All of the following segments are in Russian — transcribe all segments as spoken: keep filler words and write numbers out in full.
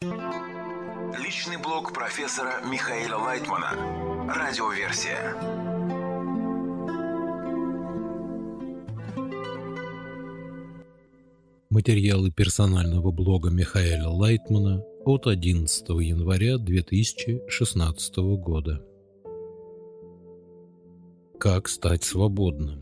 Личный блог профессора Михаила Лайтмана. Радиоверсия. Материалы персонального блога Михаила Лайтмана от одиннадцатого января две тысячи шестнадцатого года. Как стать свободным?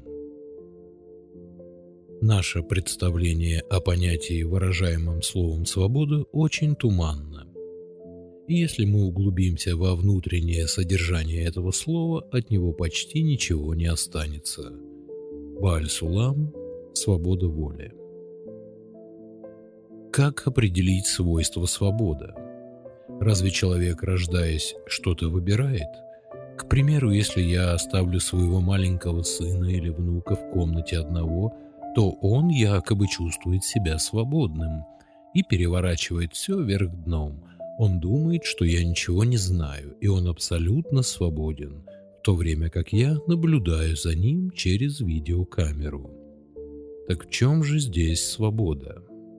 Наше представление о понятии, выражаемом словом «свобода», очень туманно. И если мы углубимся во внутреннее содержание этого слова, от него почти ничего не останется. Бааль-Сулам – свобода воли. Как определить свойства свободы? Разве человек, рождаясь, что-то выбирает? К примеру, если я оставлю своего маленького сына или внука в комнате одного, то он якобы чувствует себя свободным и переворачивает все вверх дном. Он думает, что я ничего не знаю, и он абсолютно свободен, в то время как я наблюдаю за ним через видеокамеру. Так в чем же здесь свобода?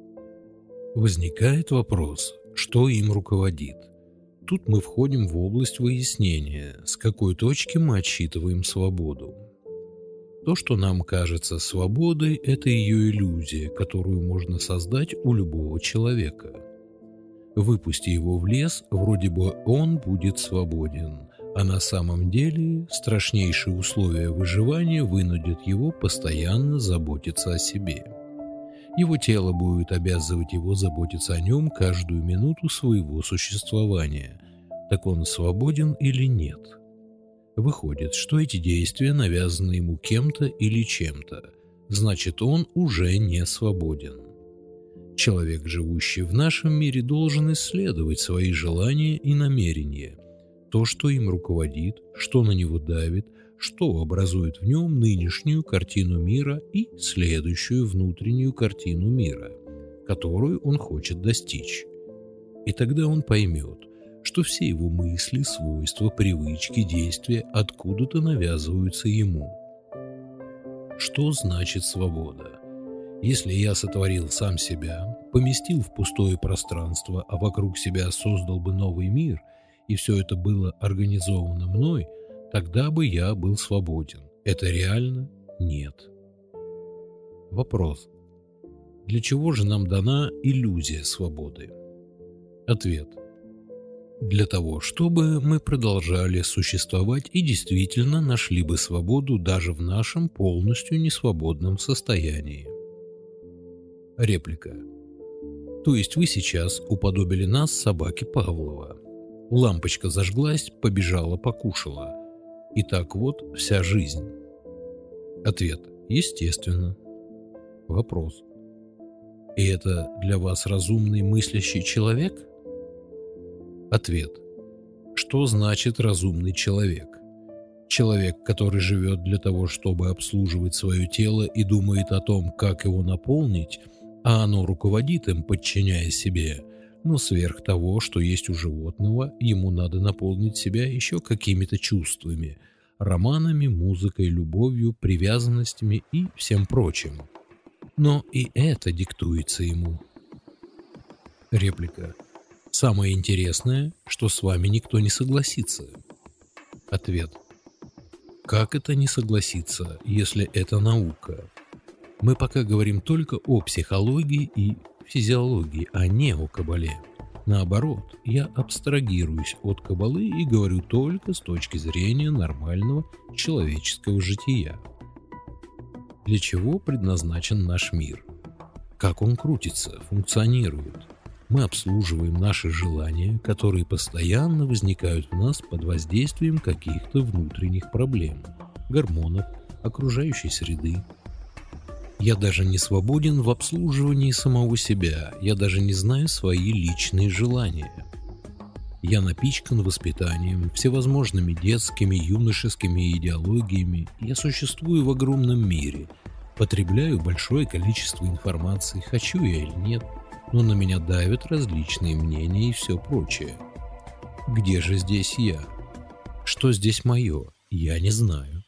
Возникает вопрос, что им руководит. Тут мы входим в область выяснения, с какой точки мы отсчитываем свободу. То, что нам кажется свободой, это ее иллюзия, которую можно создать у любого человека. Выпусти его в лес, вроде бы он будет свободен, а на самом деле страшнейшие условия выживания вынудят его постоянно заботиться о себе. Его тело будет обязывать его заботиться о нем каждую минуту своего существования. Так он свободен или нет? Выходит, что эти действия навязаны ему кем-то или чем-то. Значит, он уже не свободен. Человек, живущий в нашем мире, должен исследовать свои желания и намерения. То, что им руководит, что на него давит, что образует в нем нынешнюю картину мира и следующую внутреннюю картину мира, которую он хочет достичь. И тогда он поймет, что все его мысли, свойства, привычки, действия откуда-то навязываются ему. Что значит свобода? Если я сотворил сам себя, поместил в пустое пространство, а вокруг себя создал бы новый мир, и все это было организовано мной, тогда бы я был свободен. Это реально? Нет. Вопрос. Для чего же нам дана иллюзия свободы? Ответ. Для того, чтобы мы продолжали существовать и действительно нашли бы свободу даже в нашем полностью несвободном состоянии. Реплика. То есть вы сейчас уподобили нас собаке Павлова. Лампочка зажглась, побежала, покушала. И так вот вся жизнь. Ответ. Естественно. Вопрос. И это для вас разумный мыслящий человек? Ответ. Что значит разумный человек? Человек, который живет для того, чтобы обслуживать свое тело и думает о том, как его наполнить, а оно руководит им, подчиняя себе, но сверх того, что есть у животного, ему надо наполнить себя еще какими-то чувствами, романами, музыкой, любовью, привязанностями и всем прочим. Но и это диктуется ему. Реплика. Самое интересное, что с вами никто не согласится. Ответ. Как это не согласиться, если это наука? Мы пока говорим только о психологии и физиологии, а не о кабале. Наоборот, я абстрагируюсь от кабалы и говорю только с точки зрения нормального человеческого жития. Для чего предназначен наш мир? Как он крутится, функционирует? Мы обслуживаем наши желания, которые постоянно возникают в нас под воздействием каких-то внутренних проблем, гормонов, окружающей среды. Я даже не свободен в обслуживании самого себя, я даже не знаю свои личные желания. Я напичкан воспитанием, всевозможными детскими, юношескими идеологиями, я существую в огромном мире, потребляю большое количество информации, хочу я или нет, но на меня давят различные мнения и все прочее. Где же здесь я? Что здесь мое? Я не знаю.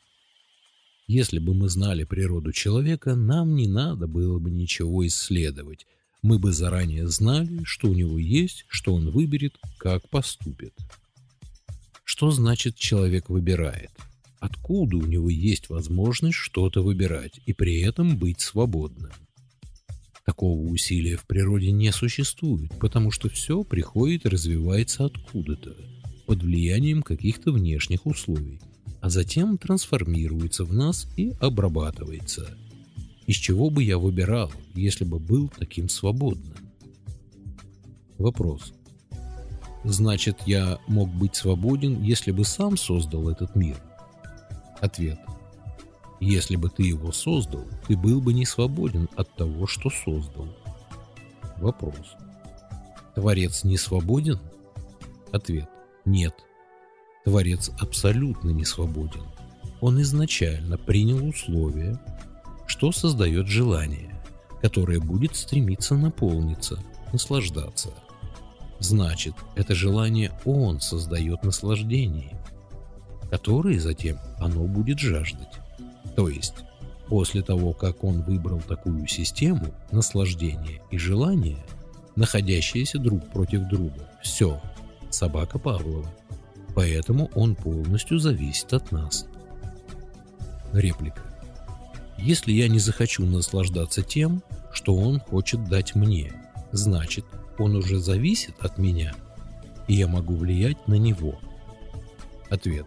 Если бы мы знали природу человека, нам не надо было бы ничего исследовать. мы бы заранее знали, что у него есть, что он выберет, как поступит. Что значит человек выбирает? Откуда у него есть возможность что-то выбирать и при этом быть свободным? Такого усилия в природе не существует, потому что все приходит и развивается откуда-то, под влиянием каких-то внешних условий, а затем трансформируется в нас и обрабатывается. Из чего бы я выбирал, если бы был таким свободным? Вопрос. Значит, я мог быть свободен, если бы сам создал этот мир? Ответ. Если бы ты его создал, ты был бы не свободен от того, что создал. Вопрос. Творец не свободен? Ответ. Нет. Творец абсолютно не свободен. Он изначально принял условия, что создает желание, которое будет стремиться наполниться, наслаждаться. Значит, это желание он создает наслаждение, которое затем оно будет жаждать. То есть, после того, как он выбрал такую систему наслаждения и желания, находящиеся друг против друга, все, собака Павлова. Поэтому он полностью зависит от нас. Реплика. Если я не захочу наслаждаться тем, что он хочет дать мне, значит, он уже зависит от меня, и я могу влиять на него. Ответ.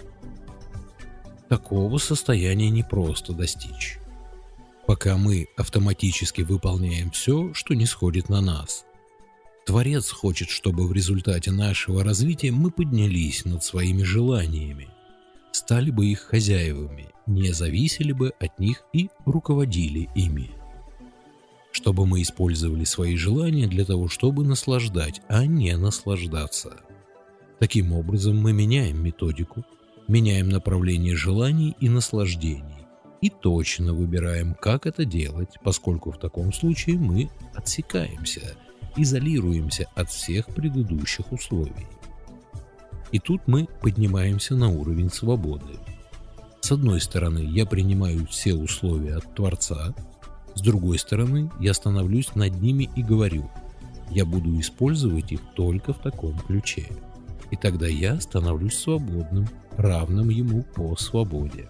Такого состояния непросто достичь, пока мы автоматически выполняем все, что нисходит на нас. Творец хочет, чтобы в результате нашего развития мы поднялись над своими желаниями, стали бы их хозяевами, не зависели бы от них и руководили ими. Чтобы мы использовали свои желания для того, чтобы наслаждать, а не наслаждаться. Таким образом, мы меняем методику, меняем направление желаний и наслаждений и точно выбираем, как это делать, поскольку в таком случае мы отсекаемся, изолируемся от всех предыдущих условий. И тут мы поднимаемся на уровень свободы. С одной стороны, я принимаю все условия от Творца, с другой стороны, я становлюсь над ними и говорю, я буду использовать их только в таком ключе. И тогда я становлюсь свободным, равным ему по свободе.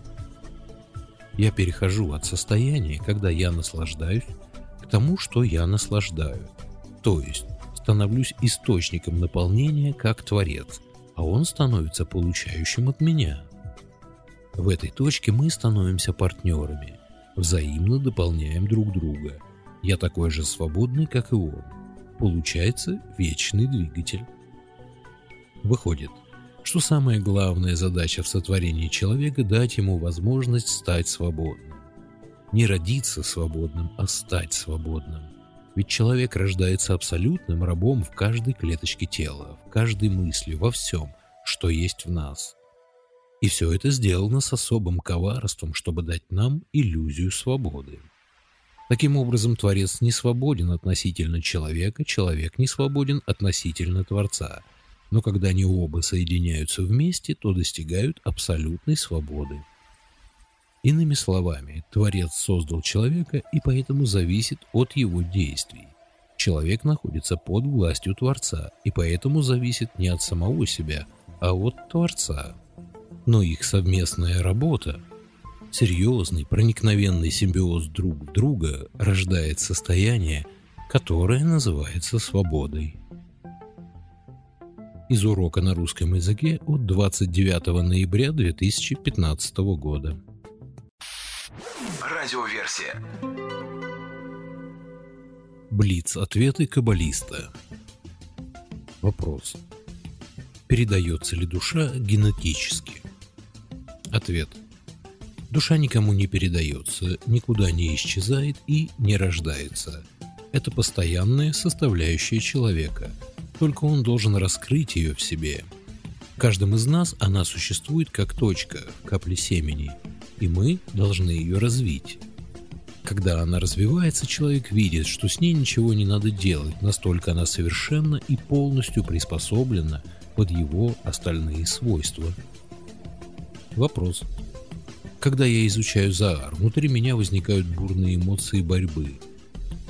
Я перехожу от состояния, когда я наслаждаюсь, к тому, что я наслаждаю. То есть становлюсь источником наполнения как Творец, а он становится получающим от меня. В этой точке мы становимся партнерами, взаимно дополняем друг друга. Я такой же свободный, как и он. Получается вечный двигатель. Выходит, что самая главная задача в сотворении человека – дать ему возможность стать свободным. Не родиться свободным, а стать свободным. Ведь человек рождается абсолютным рабом в каждой клеточке тела, в каждой мысли, во всем, что есть в нас. И все это сделано с особым коварством, чтобы дать нам иллюзию свободы. Таким образом, Творец не свободен относительно человека, человек не свободен относительно Творца. Но когда они оба соединяются вместе, то достигают абсолютной свободы. Иными словами, Творец создал человека и поэтому зависит от его действий. Человек находится под властью Творца и поэтому зависит не от самого себя, а от Творца. Но их совместная работа, серьезный, проникновенный симбиоз друг в друга рождает состояние, которое называется свободой. Из урока на русском языке от двадцать девятого ноября две тысячи пятнадцатого года. Радиоверсия. Блиц-ответы каббалиста. Вопрос. Передается ли душа генетически? Ответ. Душа никому не передается, никуда не исчезает и не рождается. Это постоянная составляющая человека. Только он должен раскрыть ее в себе. В каждом из нас она существует как точка в капле семени, и мы должны ее развить. Когда она развивается, человек видит, что с ней ничего не надо делать, настолько она совершенно и полностью приспособлена под его остальные свойства. Вопрос. Когда я изучаю Заар, внутри меня возникают бурные эмоции борьбы.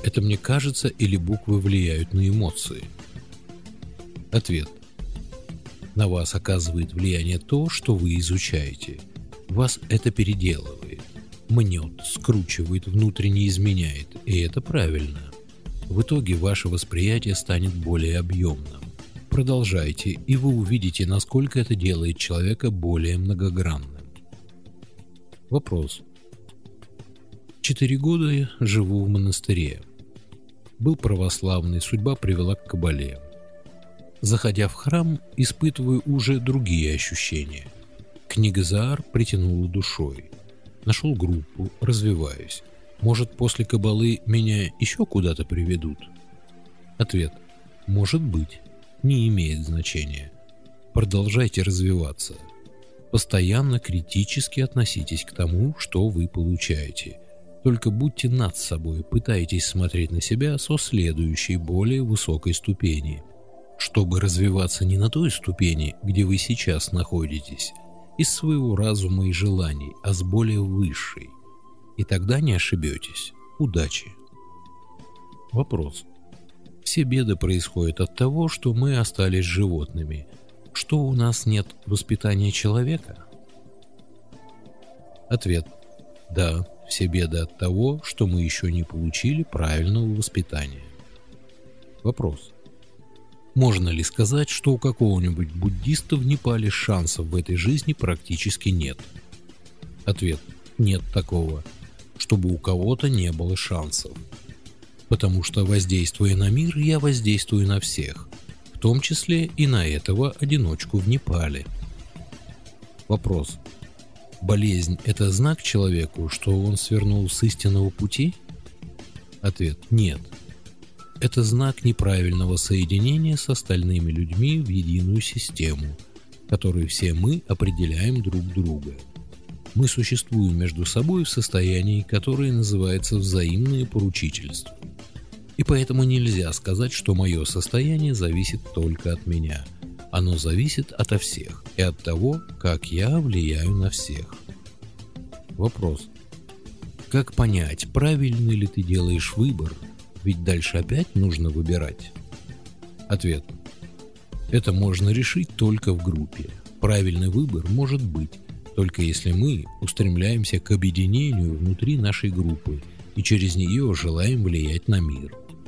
Это мне кажется или буквы влияют на эмоции? Ответ. На вас оказывает влияние то, что вы изучаете. Вас это переделывает, мнет, скручивает, внутренне изменяет, и это правильно. В итоге ваше восприятие станет более объемным. Продолжайте, и вы увидите, насколько это делает человека более многогранным. Вопрос. Четыре года живу в монастыре. Был православный, судьба привела к кабале. Заходя в храм, испытываю уже другие ощущения. Книга Заар притянула душой. Нашел группу, развиваюсь. Может, после кабалы меня еще куда-то приведут? Ответ. Может быть. Не имеет значения. Продолжайте развиваться. Постоянно критически относитесь к тому, что вы получаете. Только будьте над собой, пытайтесь смотреть на себя со следующей, более высокой ступени, чтобы развиваться не на той ступени, где вы сейчас находитесь, из своего разума и желаний, а с более высшей. И тогда не ошибетесь. Удачи. Вопрос. Все беды происходят от того, что мы остались животными. Что у нас нет воспитания человека? Ответ. Да, все беды от того, что мы еще не получили правильного воспитания. Вопрос. Можно ли сказать, что у какого-нибудь буддиста в Непале шансов в этой жизни практически нет? Ответ. Нет такого, чтобы у кого-то не было шансов. Потому что, воздействуя на мир, я воздействую на всех, в том числе и на этого одиночку в Непале. Вопрос. Болезнь – это знак человеку, что он свернул с истинного пути? Ответ. Нет. Это знак неправильного соединения с остальными людьми в единую систему, которую все мы определяем друг друга. Мы существуем между собой в состоянии, которое называется взаимное поручительство. И поэтому нельзя сказать, что мое состояние зависит только от меня. Оно зависит ото всех и от того, как я влияю на всех. Вопрос. Как понять, правильный ли ты делаешь выбор? Ведь дальше опять нужно выбирать. Ответ. Это можно решить только в группе. Правильный выбор может быть, только если мы устремляемся к объединению внутри нашей группы и через нее желаем влиять на мир.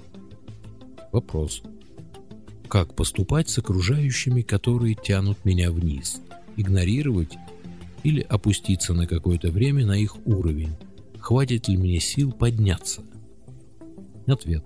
Вопрос. Как поступать с окружающими, которые тянут меня вниз? Игнорировать или опуститься на какое-то время на их уровень? Хватит ли мне сил подняться? Ответ.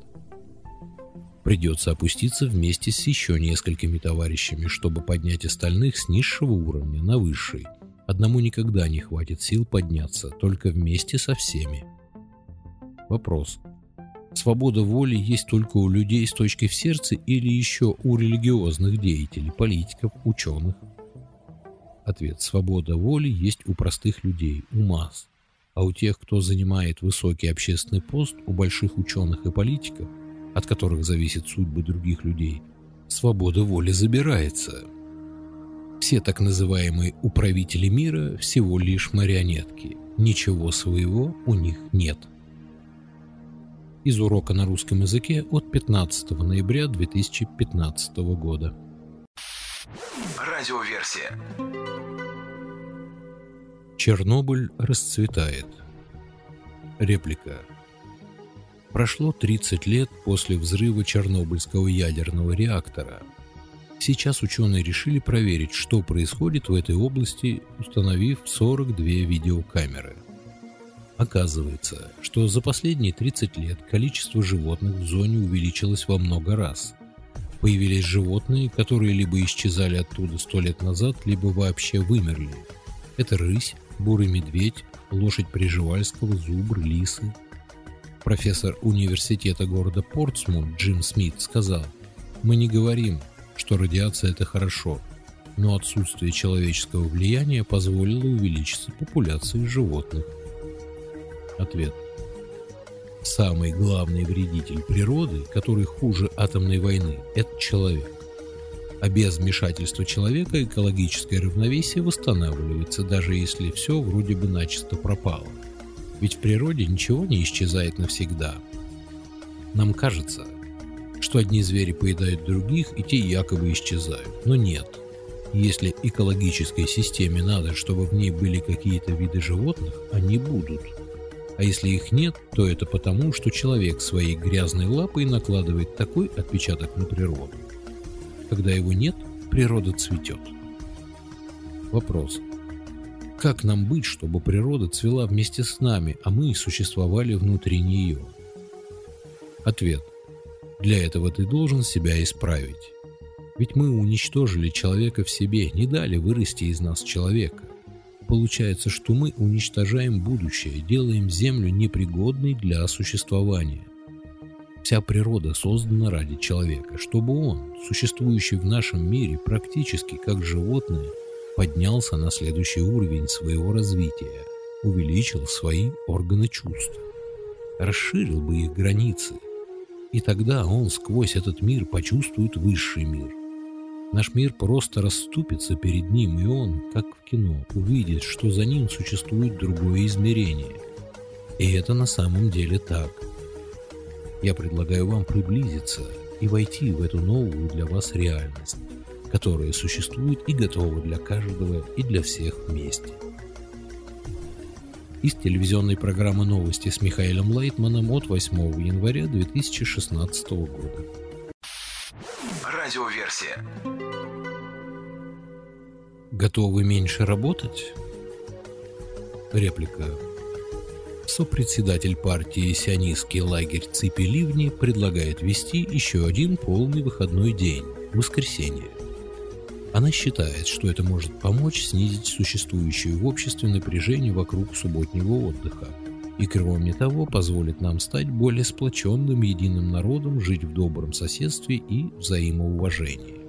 Придется опуститься вместе с еще несколькими товарищами, чтобы поднять остальных с низшего уровня на высший. Одному никогда не хватит сил подняться, только вместе со всеми. Вопрос. Свобода воли есть только у людей с точкой в сердце или еще у религиозных деятелей, политиков, ученых? Ответ. Свобода воли есть у простых людей, у масс. А у тех, кто занимает высокий общественный пост, у больших ученых и политиков, от которых зависит судьба других людей, свобода воли забирается. Все так называемые управители мира всего лишь марионетки. Ничего своего у них нет. Из урока на русском языке от пятнадцатого ноября две тысячи пятнадцатого года. Радиоверсия. Чернобыль расцветает. Реплика. Прошло тридцать лет после взрыва Чернобыльского ядерного реактора. Сейчас ученые решили проверить, что происходит в этой области, установив сорок две видеокамеры. Оказывается, что за последние тридцать лет количество животных в зоне увеличилось во много раз. Появились животные, которые либо исчезали оттуда сто лет назад, либо вообще вымерли. Это рысь, бурый медведь, лошадь Пржевальского, зубр, лисы. Профессор университета города Портсмут Джим Смит сказал: «Мы не говорим, что радиация – это хорошо, но отсутствие человеческого влияния позволило увеличиться популяции животных». Ответ. Самый главный вредитель природы, который хуже атомной войны, это человек. А без вмешательства человека экологическое равновесие восстанавливается, даже если все вроде бы начисто пропало. Ведь в природе ничего не исчезает навсегда. Нам кажется, что одни звери поедают других, и те якобы исчезают. Но нет. Если экологической системе надо, чтобы в ней были какие-то виды животных, они будут. А если их нет, то это потому, что человек своей грязной лапой накладывает такой отпечаток на природу. Когда его нет, природа цветет. Вопрос. Как нам быть, чтобы природа цвела вместе с нами, а мы существовали внутри нее? Ответ. Для этого ты должен себя исправить. Ведь мы уничтожили человека в себе, не дали вырасти из нас человека. Получается, что мы уничтожаем будущее, делаем Землю непригодной для существования. Вся природа создана ради человека, чтобы он, существующий в нашем мире практически как животное, поднялся на следующий уровень своего развития, увеличил свои органы чувств, расширил бы их границы. И тогда он сквозь этот мир почувствует высший мир. Наш мир просто расступится перед ним, и он, как в кино, увидит, что за ним существует другое измерение. И это на самом деле так. Я предлагаю вам приблизиться и войти в эту новую для вас реальность, которая существует и готова для каждого и для всех вместе. Из телевизионной программы «Новости» с Михаилом Лайтманом от восьмого января две тысячи шестнадцатого года. Радиоверсия. Готовы меньше работать? Реплика. Сопредседатель партии «Сионистский лагерь» Ципи Ливни предлагает ввести еще один полный выходной день – воскресенье. Она считает, что это может помочь снизить существующее в обществе напряжение вокруг субботнего отдыха и, кроме того, позволит нам стать более сплоченным единым народом, жить в добром соседстве и взаимоуважении.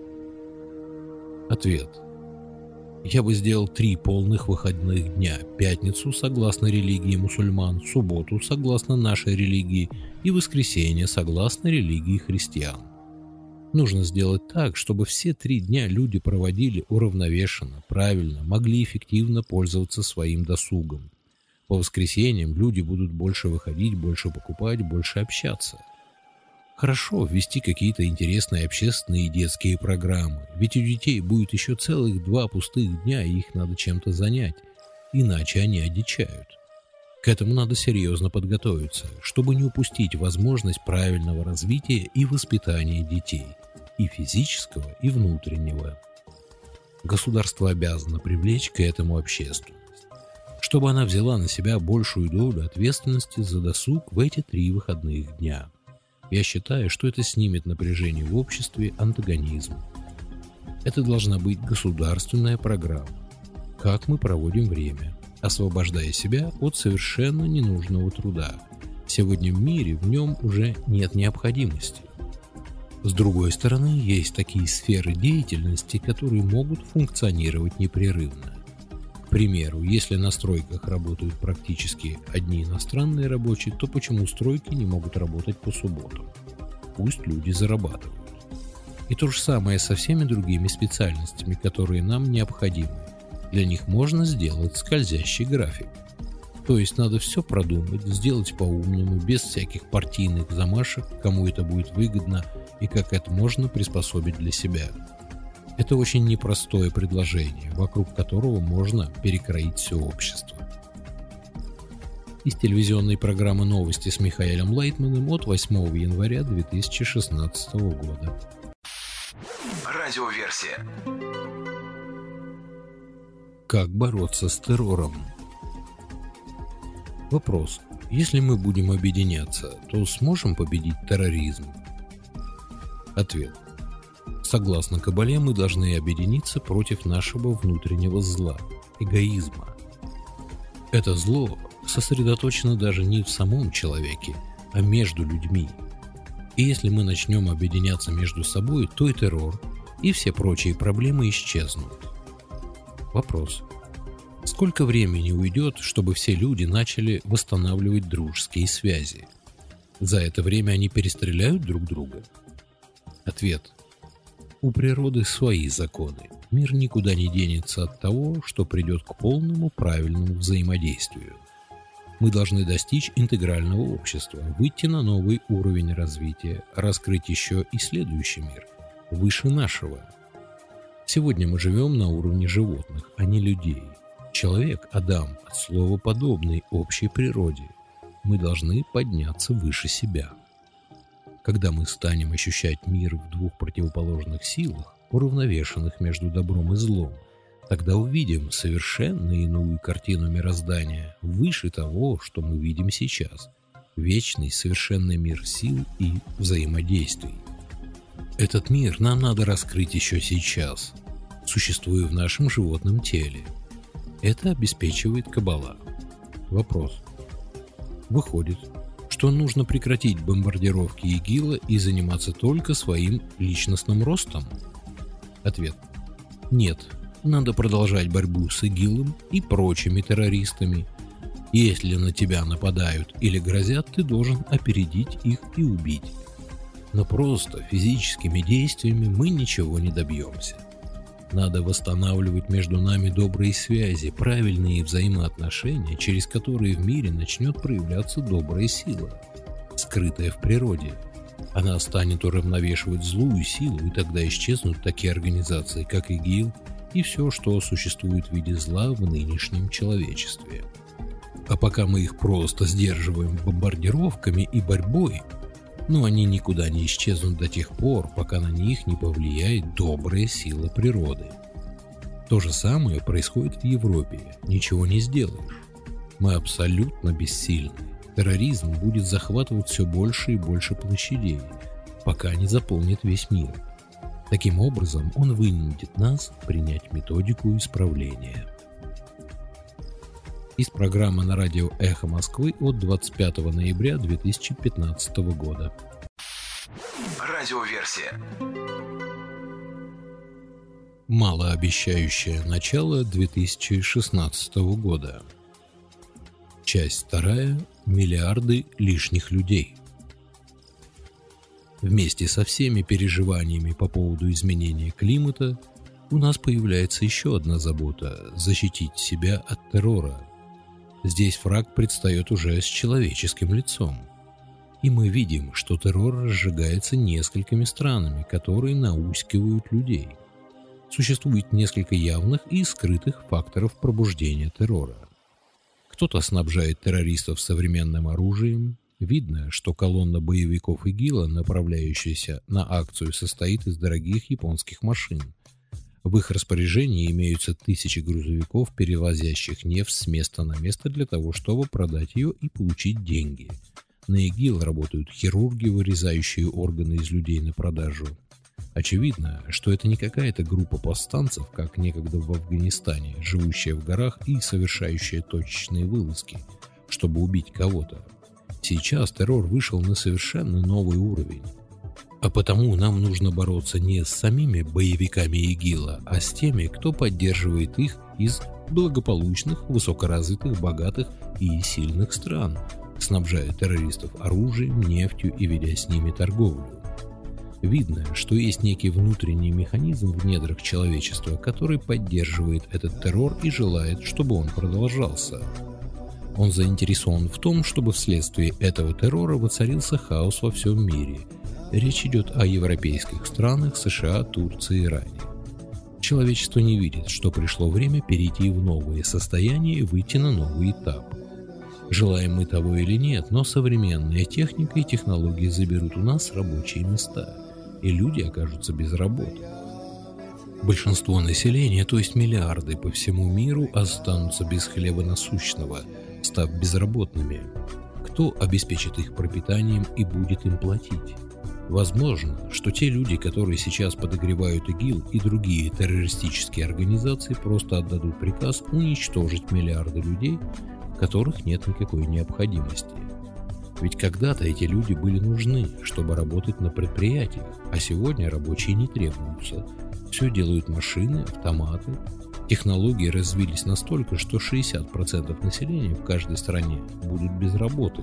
Ответ. Я бы сделал три полных выходных дня: пятницу согласно религии мусульман, субботу согласно нашей религии и воскресенье согласно религии христиан. Нужно сделать так, чтобы все три дня люди проводили уравновешенно, правильно, могли эффективно пользоваться своим досугом. По воскресеньям люди будут больше выходить, больше покупать, больше общаться. Хорошо ввести какие-то интересные общественные и детские программы, ведь у детей будет еще целых два пустых дня, и их надо чем-то занять, иначе они одичают. К этому надо серьезно подготовиться, чтобы не упустить возможность правильного развития и воспитания детей, и физического, и внутреннего. Государство обязано привлечь к этому общественность, чтобы она взяла на себя большую долю ответственности за досуг в эти три выходных дня. Я считаю, что это снимет напряжение в обществе, антагонизм. Это должна быть государственная программа. Как мы проводим время, освобождая себя от совершенно ненужного труда. Сегодня в мире в нем уже нет необходимости. С другой стороны, есть такие сферы деятельности, которые могут функционировать непрерывно. К примеру, если на стройках работают практически одни иностранные рабочие, то почему стройки не могут работать по субботам? Пусть люди зарабатывают. И то же самое со всеми другими специальностями, которые нам необходимы. Для них можно сделать скользящий график. То есть надо все продумать, сделать по-умному, без всяких партийных замашек, кому это будет выгодно и как это можно приспособить для себя. Это очень непростое предложение, вокруг которого можно перекроить все общество. Из телевизионной программы «Новости» с Михаилом Лайтманом от восьмого января две тысячи шестнадцатого года. Радиоверсия. Как бороться с террором? Вопрос. Если мы будем объединяться, то сможем победить терроризм? Ответ. Согласно Кабале, мы должны объединиться против нашего внутреннего зла – эгоизма. Это зло сосредоточено даже не в самом человеке, а между людьми. И если мы начнем объединяться между собой, то и террор, и все прочие проблемы исчезнут. Вопрос. Сколько времени уйдет, чтобы все люди начали восстанавливать дружеские связи? За это время они перестреляют друг друга? Ответ. У природы свои законы. Мир никуда не денется от того, что придет к полному правильному взаимодействию. Мы должны достичь интегрального общества, выйти на новый уровень развития, раскрыть еще и следующий мир, выше нашего. Сегодня мы живем на уровне животных, а не людей. Человек, Адам, от слова подобный общей природе. Мы должны подняться выше себя. Когда мы станем ощущать мир в двух противоположных силах, уравновешенных между добром и злом, тогда увидим совершенно иную картину мироздания, выше того, что мы видим сейчас. Вечный, совершенный мир сил и взаимодействий. Этот мир нам надо раскрыть еще сейчас, существуя в нашем животном теле. Это обеспечивает Каббала. Вопрос. Выходит, что нужно прекратить бомбардировки ИГИЛа и заниматься только своим личностным ростом? Ответ. Нет. Надо продолжать борьбу с ИГИЛом и прочими террористами. Если на тебя нападают или грозят, ты должен опередить их и убить. Но просто физическими действиями мы ничего не добьемся. Надо восстанавливать между нами добрые связи, правильные взаимоотношения, через которые в мире начнет проявляться добрая сила, скрытая в природе. Она станет уравновешивать злую силу, и тогда исчезнут такие организации, как ИГИЛ, и все, что существует в виде зла в нынешнем человечестве. А пока мы их просто сдерживаем бомбардировками и борьбой, но они никуда не исчезнут до тех пор, пока на них не повлияет добрая сила природы. То же самое происходит в Европе. Ничего не сделаешь. Мы абсолютно бессильны. Терроризм будет захватывать все больше и больше площадей, пока не заполнит весь мир. Таким образом, он вынудит нас принять методику исправления. Из программы на радио «Эхо Москвы» от двадцать пятого ноября две тысячи пятнадцатого года. Радиоверсия. Малообещающее начало две тысячи шестнадцатого года. Часть вторая. Миллиарды лишних людей. Вместе со всеми переживаниями по поводу изменения климата у нас появляется еще одна забота – защитить себя от террора. Здесь враг предстает уже с человеческим лицом. И мы видим, что террор разжигается несколькими странами, которые наускивают людей. Существует несколько явных и скрытых факторов пробуждения террора. Кто-то снабжает террористов современным оружием. Видно, что колонна боевиков ИГИЛа, направляющаяся на акцию, состоит из дорогих японских машин. В их распоряжении имеются тысячи грузовиков, перевозящих нефть с места на место для того, чтобы продать ее и получить деньги. На ИГИЛ работают хирурги, вырезающие органы из людей на продажу. Очевидно, что это не какая-то группа повстанцев, как некогда в Афганистане, живущая в горах и совершающая точечные вылазки, чтобы убить кого-то. Сейчас террор вышел на совершенно новый уровень. А потому нам нужно бороться не с самими боевиками ИГИЛа, а с теми, кто поддерживает их из благополучных, высокоразвитых, богатых и сильных стран, снабжая террористов оружием, нефтью и ведя с ними торговлю. Видно, что есть некий внутренний механизм в недрах человечества, который поддерживает этот террор и желает, чтобы он продолжался. Он заинтересован в том, чтобы вследствие этого террора воцарился хаос во всем мире. Речь идет о европейских странах, США, Турции, Иране. Человечество не видит, что пришло время перейти в новое состояние и выйти на новый этап. Желаем мы того или нет, но современная техника и технологии заберут у нас рабочие места, и люди окажутся без работы. Большинство населения, то есть миллиарды по всему миру, останутся без хлеба насущного, став безработными. Кто обеспечит их пропитанием и будет им платить? Возможно, что те люди, которые сейчас подогревают ИГИЛ и другие террористические организации, просто отдадут приказ уничтожить миллиарды людей, в которых нет никакой необходимости. Ведь когда-то эти люди были нужны, чтобы работать на предприятиях, а сегодня рабочие не требуются. Все делают машины, автоматы. Технологии развились настолько, что шестьдесят процентов населения в каждой стране будут без работы.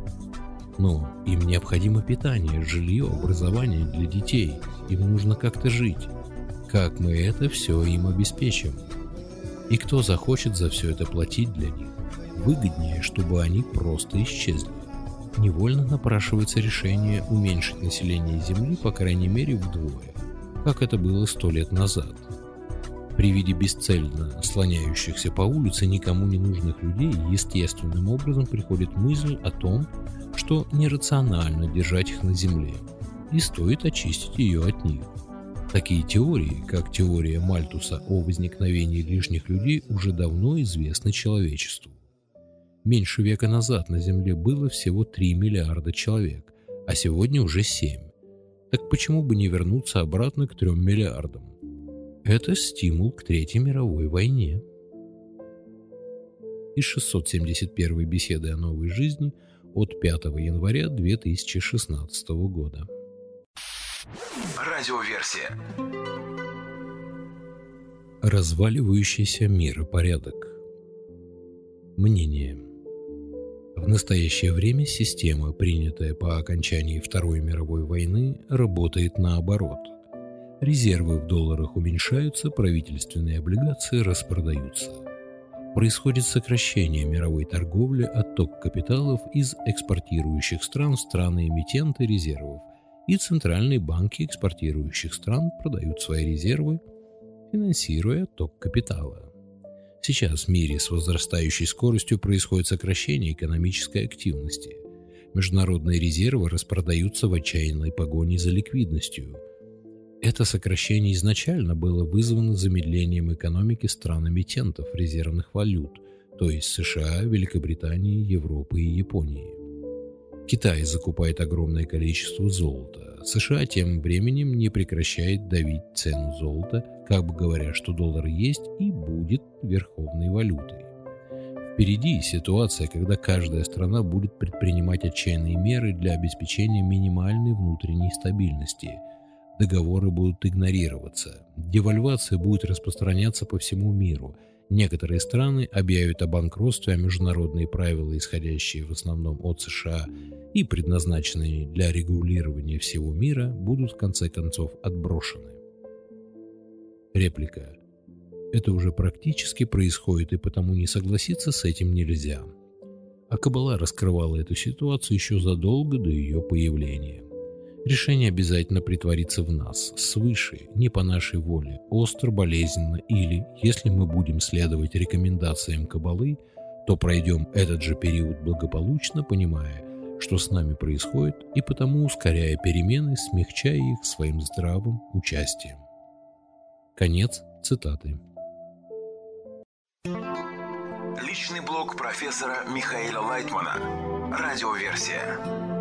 Но им необходимо питание, жилье, образование для детей. Им нужно как-то жить. Как мы это все им обеспечим? И кто захочет за все это платить для них? Выгоднее, чтобы они просто исчезли. Невольно напрашивается решение уменьшить население Земли по крайней мере вдвое, как это было сто лет назад. При виде бесцельно слоняющихся по улице никому не нужных людей естественным образом приходит мысль о том, что нерационально держать их на Земле, и стоит очистить ее от них. Такие теории, как теория Мальтуса о возникновении лишних людей, уже давно известны человечеству. Меньше века назад на Земле было всего три миллиарда человек, а сегодня уже семь. Так почему бы не вернуться обратно к трем миллиардам? Это стимул к Третьей мировой войне. Из шестьсот семьдесят первой беседы о новой жизни от пятого января две тысячи шестнадцатого года. Радиоверсия. Разваливающийся миропорядок. Мнение. В настоящее время система, принятая по окончании Второй мировой войны, работает наоборот. Резервы в долларах уменьшаются, правительственные облигации распродаются. Происходит сокращение мировой торговли, отток капиталов из экспортирующих стран в страны-эмитенты резервов, и центральные банки экспортирующих стран продают свои резервы, финансируя отток капитала. Сейчас в мире с возрастающей скоростью происходит сокращение экономической активности. Международные резервы распродаются в отчаянной погоне за ликвидностью. Это сокращение изначально было вызвано замедлением экономики стран-эмитентов резервных валют, то есть США, Великобритании, Европы и Японии. Китай закупает огромное количество золота. США тем временем не прекращает давить цену золота, как бы говоря, что доллар есть и будет верховной валютой. Впереди ситуация, когда каждая страна будет предпринимать отчаянные меры для обеспечения минимальной внутренней стабильности. Договоры будут игнорироваться. Девальвация будет распространяться по всему миру. Некоторые страны объявят о банкротстве, а международные правила, исходящие в основном от США и предназначенные для регулирования всего мира, будут в конце концов отброшены. Реплика. Это уже практически происходит, и потому не согласиться с этим нельзя. А Каббала раскрывала эту ситуацию еще задолго до ее появления. Решение обязательно притворится в нас, свыше, не по нашей воле, остро, болезненно, или, если мы будем следовать рекомендациям Каббалы, то пройдем этот же период благополучно, понимая, что с нами происходит, и потому ускоряя перемены, смягчая их своим здравым участием. Конец цитаты. Личный блог профессора Михаила Лайтмана. Радиоверсия.